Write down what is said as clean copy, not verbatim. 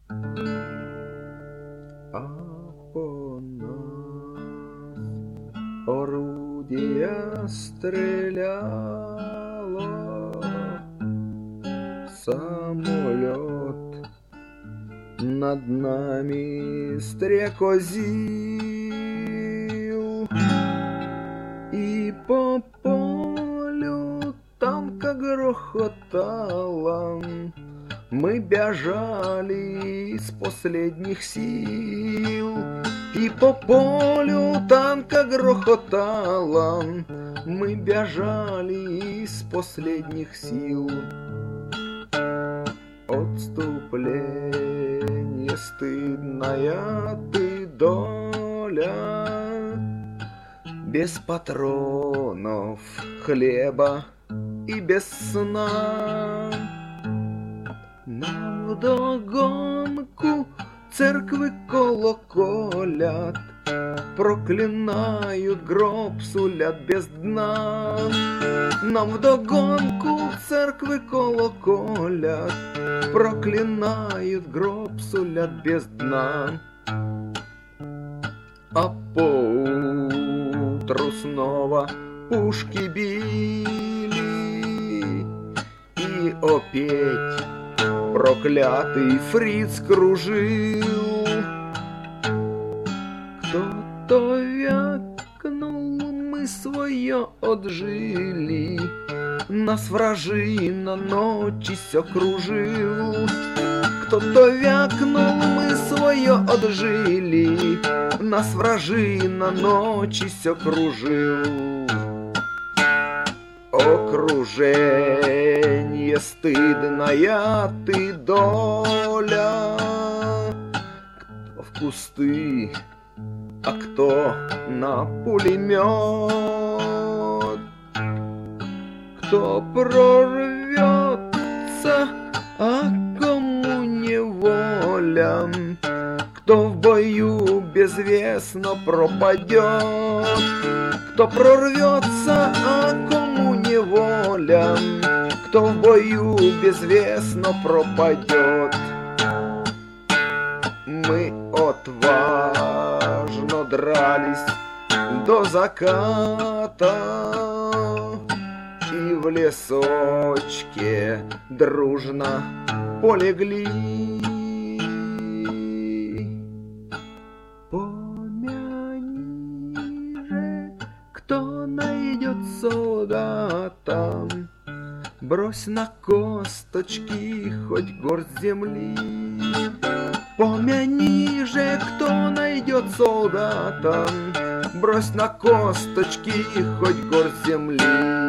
А по нас орудия стреляло, самолет над нами стрекозил, и по полю танка грохотало. Мы бежали из последних сил, и по полю танка грохотало. Мы бежали из последних сил. Отступление стыдная ты доля, без патронов, хлеба и без сна. Нам вдогонку церкви колоколят, проклинают гроб, сулят без дна. Нам вдогонку церкви колоколят, проклинают гроб, сулят без дна. А поутру снова пушки били, и опять проклятый фриц кружил. Кто-то вякнул, мы свое отжили, нас вражина ночи все кружил. Кто-то вякнул, мы свое отжили, нас вражина ночи все кружил. Окружение стыдная ты доля, кто в кусты, а кто на пулемет, кто прорвется, а кому неволя, кто в бою безвестно пропадет, кто прорвется, а кому неволя, кто в бою безвестно пропадет. Мы отважно дрались до заката, и в лесочке дружно полегли. Помяни же, кто найдет солдата, брось на косточки хоть горсть земли. Помяни же, кто найдет солдата, брось на косточки хоть горсть земли.